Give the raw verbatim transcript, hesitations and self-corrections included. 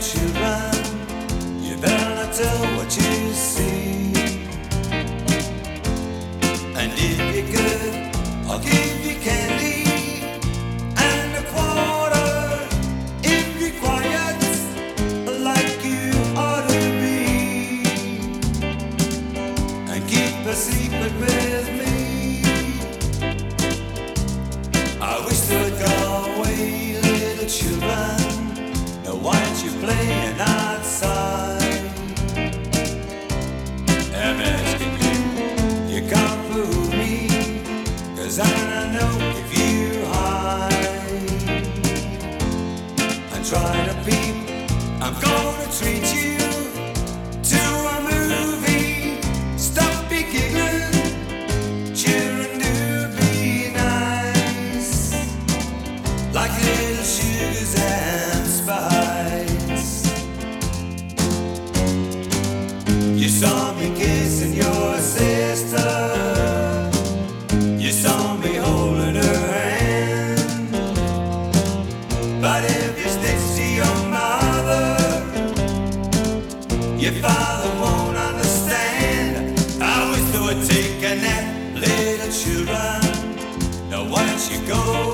children, you better not tell what you see. And if you're good, I'll give you candy and a quarter if you're quiet, like you ought to be. And keep a secret with me. I wish they would go away, little children. Now why aren't you playing outside? I'm asking you, you can't fool me, 'cause I don't know if you hide and try to peep. I'm gonna treat you to a movie. Stop be giggling, children do be nice, like little sugars and spice. You saw me kissing your sister, you saw me holding her hand. But if you stick to your mother, your father won't understand. I wish they would take a nap, little children. Now why don't you go